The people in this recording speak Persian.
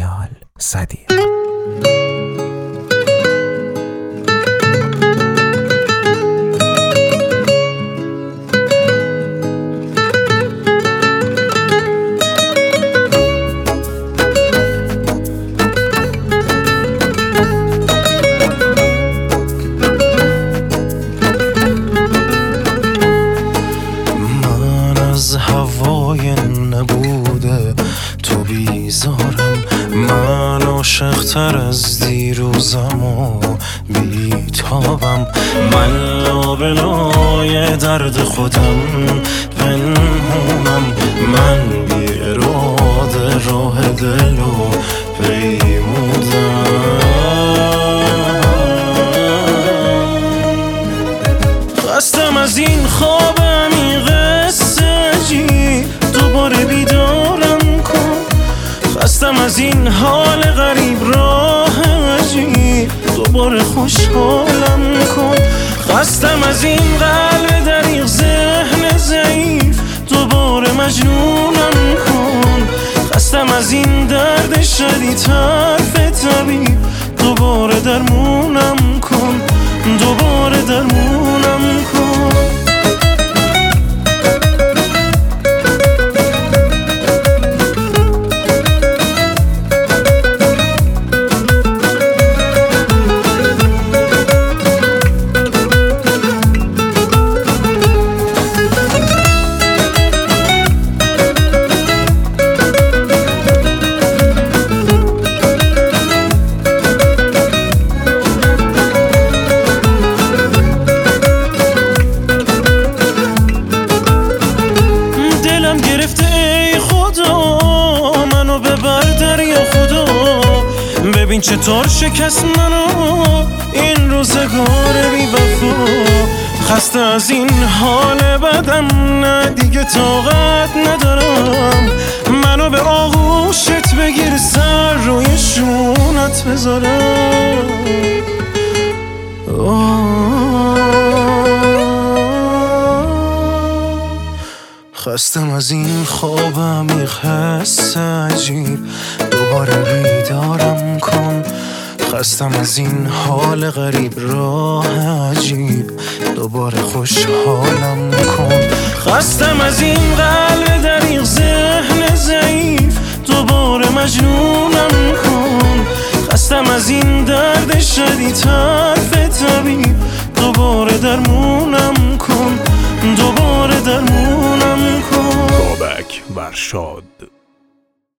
دانیال صدیق. هوای نبوده تو بیزارم، من عاشق‌تر از دیروزم و بیتابم، من لابلای درد خودم پنهونم، من بی اراده راه دل و پیمودم. خستم از این خواب عمیقه دوباره بیدارم کن، خستم از این حال غریب راه عجیب دوباره خوشحالم کن، خستم از این قلب دریغ ذهن ضعیف دوباره مجنونم کن، خستم از این درد شدید حرف طبیب دوباره درمونم کن، دوباره درمونم کن. گرفته ای خدا منو ببر دریا خدا، ببین چطور شکست منو این روزگار بی وفا، خسته از این حال بدم نه دیگه طاقت ندارم، منو به آغوشت بگیر سر روی شونت بذارم. خستم از این خواب عمیق حس عجیب دوباره بیدارم کن، خستم از این حال غریب راه عجیب دوباره خوشحالم کن، خستم از این قلب دریغ ذهن ضعیف دوباره مجنونم کن، خستم از این درد شدید حرف طبیب دوباره درمونم کن، دوباره درمونم کن. بابک برشاد.